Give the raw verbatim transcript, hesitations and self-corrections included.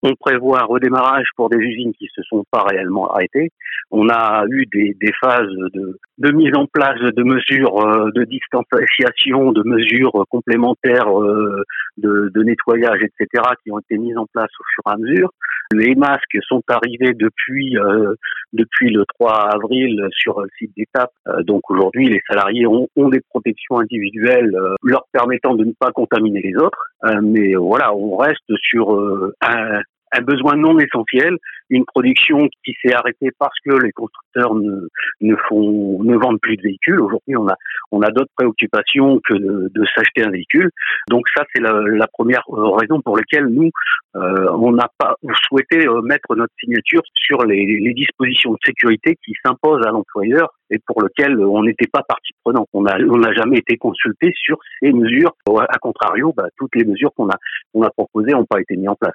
On prévoit un redémarrage pour des usines qui se sont pas réellement arrêtées. On a eu des, des phases de, de mise en place de mesures euh, de distanciation, de mesures complémentaires euh, de, de nettoyage, et cetera, qui ont été mises en place au fur et à mesure. Les masques sont arrivés depuis euh, depuis le trois avril sur le site d'Étape. Euh, donc aujourd'hui, les salariés ont, ont des protections individuelles euh, leur permettant de ne pas contaminer les autres. Euh, mais voilà, on reste sur euh, un un besoin non essentiel, une production qui s'est arrêtée parce que les constructeurs ne, ne font, ne vendent plus de véhicules. Aujourd'hui, on a, on a d'autres préoccupations que de, de s'acheter un véhicule. Donc ça, c'est la, la première raison pour laquelle nous, euh, on n'a pas souhaité mettre notre signature sur les, les dispositions de sécurité qui s'imposent à l'employeur et pour lequel on n'était pas partie prenante. On a, on n'a jamais été consulté sur ces mesures. A contrario, bah, toutes les mesures qu'on a, qu'on a proposées n'ont pas été mises en place.